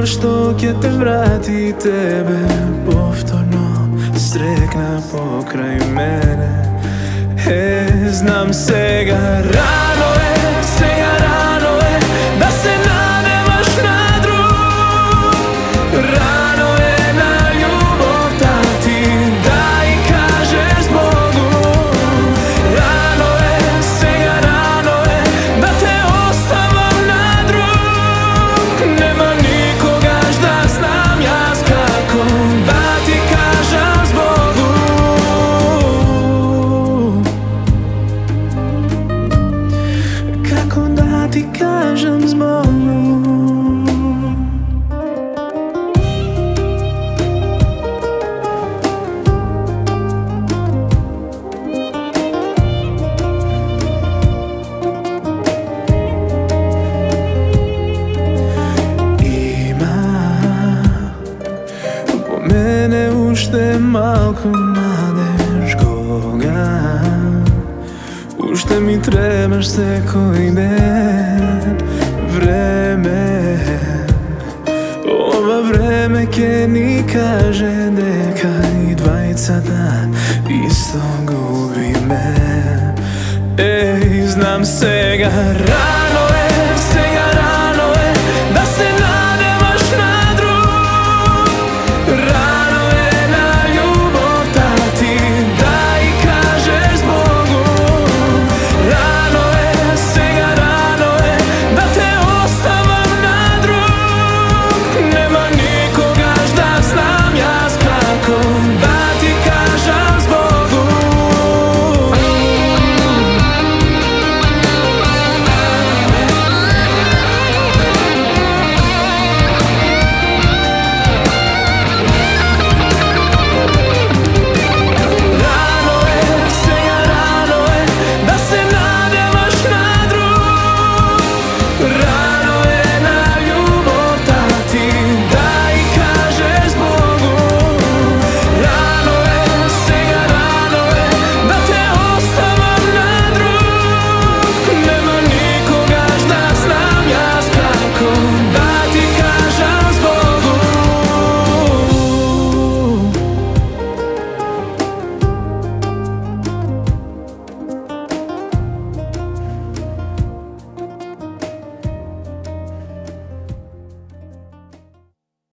što ќе te vrati tebe повторно срекна покрај мене. Знам сега рано е да се надеваш на друг. Рано е на љубовта ти да и кажеш Богу. Рано е, сега рано е да те оставам на друг. Нема никогаш да знам јас како да ти кажам Богу. Како да ти кажам Богу. Мене уште малку надеж кога уште ми требаш секој ден. Време, ова време ќе ни каже дека и двајцата исто губиме. Знам сега рано е, сега